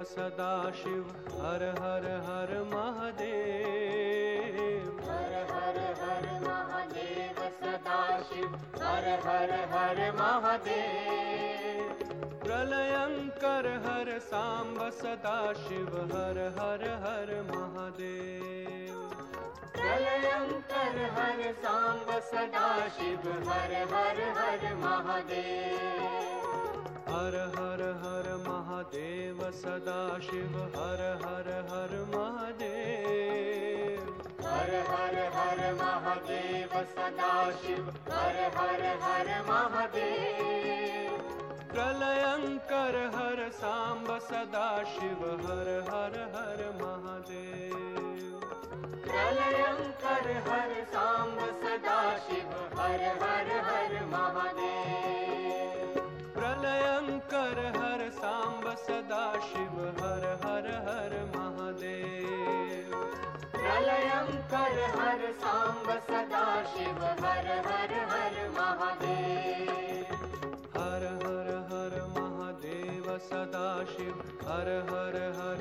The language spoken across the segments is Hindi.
सदाशिव हर हर हर महादेव। हर हर हर महादेव सदाशिव हर हर हर महादेव। प्रलयंकर हर सांब सदाशिव हर हर हर महादेव। प्रलयंकर हर सांब सदाशिव हर हर हर महादेव। हर हर हर महादेव सदाशिव हर हर हर महादेव। हर हर हर महादेव सदाशिव हर हर हर महादेव। प्रलयंकर हर सांब सदाशिव हर हर हर महादेव। प्रलयंकर हर सांब सदाशिव हर हर हर महादेव। प्रलयंकर हर सांब सदाशिव हर हर हर महादेव। प्रलयंकर हर सांब सदाशिव हर हर हर महादेव। हर हर हर महादेव सदाशिव हर हर हर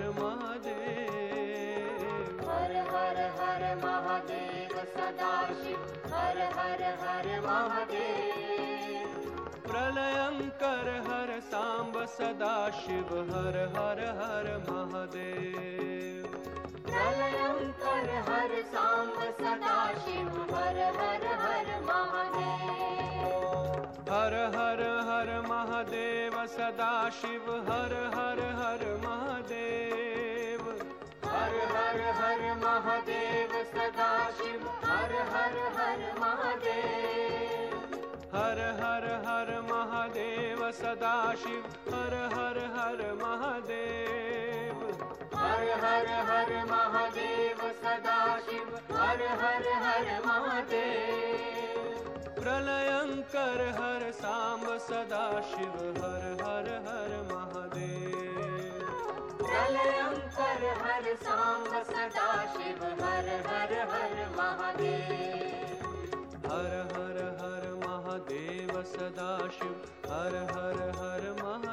महादेव। हर हर हर महादेव सदाशिव हर हर हर महादेव। प्रलयंकर हर सांब सदाशिव हर हर हर महादेव। प्रलयंकर हर सांब सदाशिव हर हर हर महादेव। हर हर हर महादेव सदाशिव हर हर हर महादेव। हर हर हर महादेव सदाशिव हर हर हर महादेव। हर हर हर महादेव सदाशिव हर हर हर महादेव। हर हर हर महादेव सदाशिव हर हर हर महादेव। प्रलयंकर हर सांब सदाशिव हर हर हर महादेव। प्रलयंकर हर सांब सदाशिव हर हर हर महादेव। हर हर हर महादेव सदाशिव हर हर हर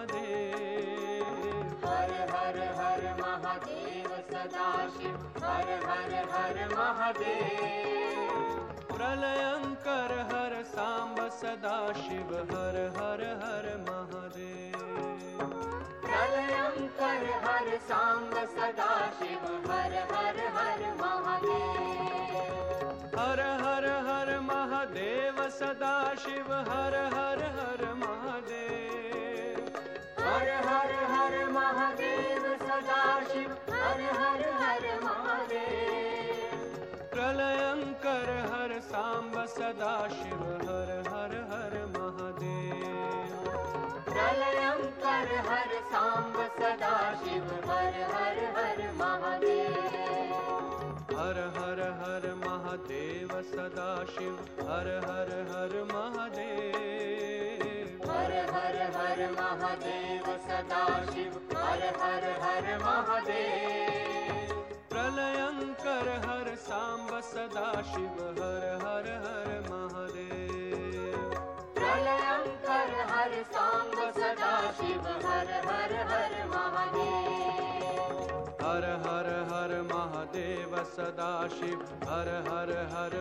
महादेव। हर हर हर महादेव सदाशिव हर हर हर महादेव। प्रलयंकर हर सांब सदाशिव हर हर हर महादेव। प्रलयंकर हर सांब सदाशिव हर हर हर महादेव। हर हर हर महादेव सदाशिव हर हर हर महादेव। हर हर हर महादेव सदाशिव हर हर हर महादेव। प्रलयंकर हर सांब सदाशिव हर हर हर महादेव। प्रलयंकर हर सांब सदाशिव हर हर हर महादेव। हर हर हर महादेव सदाशिव हर हर हर महादेव। हर हर हर महादेव सदाशिव हर हर हर महादेव। प्रलयंकर हर सांब सदाशिव हर हर हर महादेव। प्रलयंकर हर सांब सदाशिव हर हर हर महादेव। हर हर हर महादेव सदाशिव हर हर हर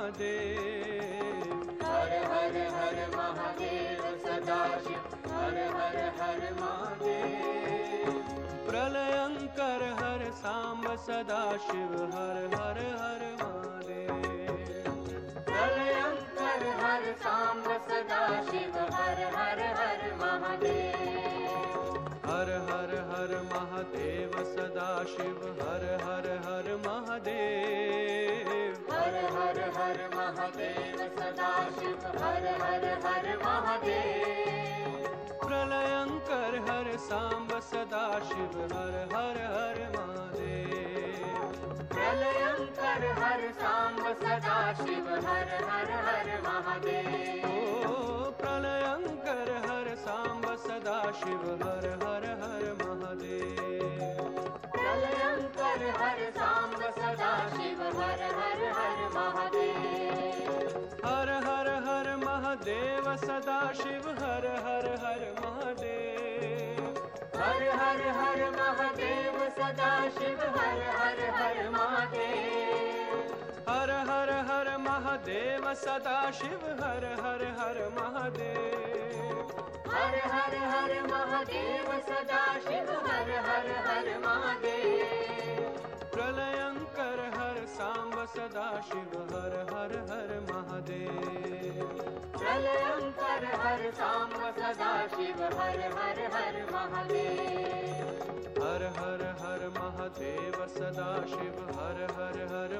महादेव। हर हर हर महादेव सदाशिव हर हर हर महादेव। प्रलयंकर हर सांब सदाशिव हर हर हर महादेव। प्रलयंकर हर सांब सदाशिव हर हर हर महादेव। हर हर हर महादेव सदाशिव हर हर हर महादेव। हर हर हर महादेव सदाशिव हर हर हर महादेव। प्रलयंकर हर सांब सदाशिव हर हर हर महादेव। प्रलयंकर हर सांब सदाशिव हर हर हर महादेव। ओ प्रलयंकर हर सांब सदाशिव हर हर हर महादेव। प्रलयंकर हर सांब सदाशिव हर हर हर महादेव। हर हर हर महादेव सदाशिव हर हर हर महादेव। हर हर हर महादेव सदा शिव हर हर हर महादेव। हर हर हर महादेव सदा शिव हर हर हर महादेव। हर हर हर महादेव सदा शिव हर हर हर महादेव। प्रलयंकर हर सांब सदा शिव हर हर हर महादेव। प्रलयंकर हर सांब सदा शिव हर हर हर महादेव। हर हर हर महादेव सदा शिव हर हर हर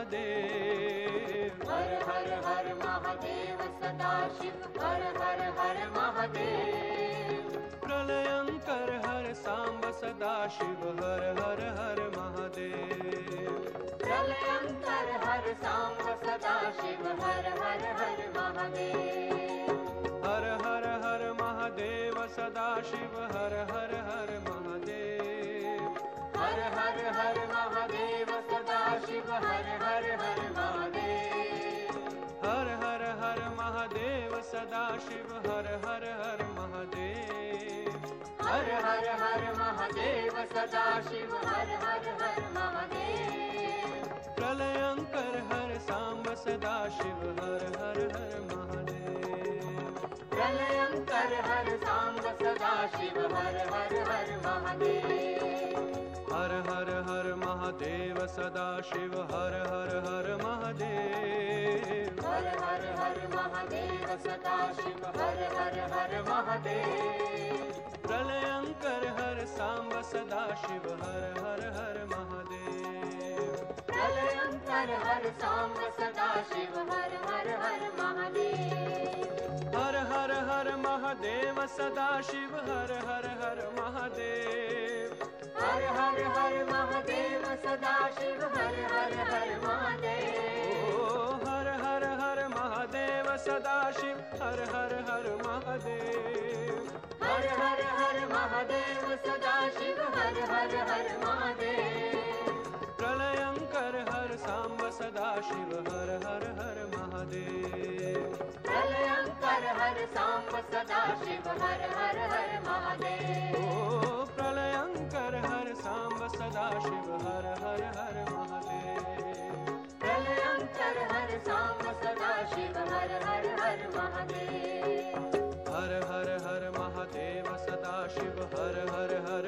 महादेव। हर हर हर महादेव सदा शिव हर हर हर महादेव। प्रलयंकर हर सांब सदा शिव हर हर हर महादेव। प्रलयंकर हर सांब सदा शिव हर हर हर महादेव। हर हर हर महादेव सदा शिव हर हर हर महादेव। हर हर हर महादेव सदा शिव हर हर हर महादेव। हर हर हर महादेव सदा शिव हर हर हर महादेव। हर हर हर महादेव सदा शिव हर हर हर महादेव। प्रलयंकर हर सांब सदा शिव हर हर हर महादेव। प्रलयंकर हर सांब सदा शिव हर हर हर महादेव। हर हर हर महादेव सदा शिव हर हर हर महादेव। हर हर हर महादेव सदा शिव हर हर हर महादेव। प्रलयंकर हर सांब सदा शिव हर हर हर महादेव। प्रलयंकर हर सांब सदा शिव हर हर हर महादेव। हर हर हर महादेव सदा शिव हर हर हर महादेव। हर हर हर महादेव सदा शिव हर हर हर महादेव। ओ हर हर हर महादेव सदा शिव हर हर हर महादेव। हर हर हर महादेव सदा शिव हर हर हर महादेव। प्रलयंकर हर सांब सदा शिव हर हर हर महादेव। प्रलयंकर हर सांब सदा शिव हर हर हर महादेव। ओ प्रलयंकर हर सांब सदा शिव हर हर हर महादेव। प्रलयंकर हर सांब सदा शिव हर हर हर महादेव। हर हर हर महादेव सदा शिव हर हर हर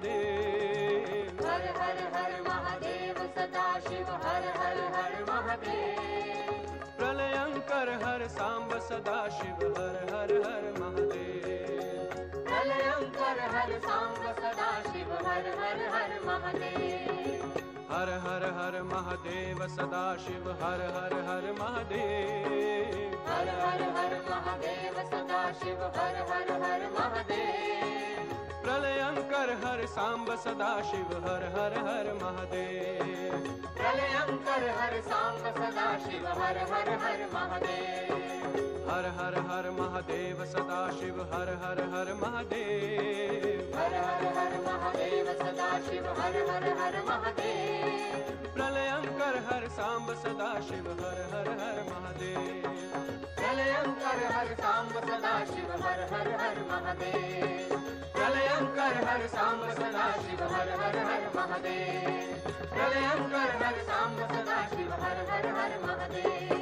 महादेव। हर हर हर महादेव सदा शिव हर हर हर महादेव। प्रलयंकर हर सांब सदा शिव हर हर हर महादेव। प्रलयंकर हर सांब सदा शिव हर हर हर महादेव। हर हर हर महादेव सदा शिव हर हर हर महादेव। हर हर हर महादेव सदा शिव हर हर हर महादेव। प्रलयंकर हर सांब सदा शिव हर हर हर महादेव। प्रलयंकर हर सांब सदा शिव हर हर हर महादेव। हर हर हर महादेव सदा शिव हर हर हर महादेव। हर हर हर महादेव सदा शिव हर हर हर महादेव। प्रलयंकर हर सांब सदा शिव हर हर हर महादेव। प्रलयंकर हर सांब सदा शिव हर हर हर महादेव। प्रलयंकर हर सांब सदा शिव हर हर हर महादेव। प्रलयंकर हर सांब सदा शिव हर हर हर महादेव।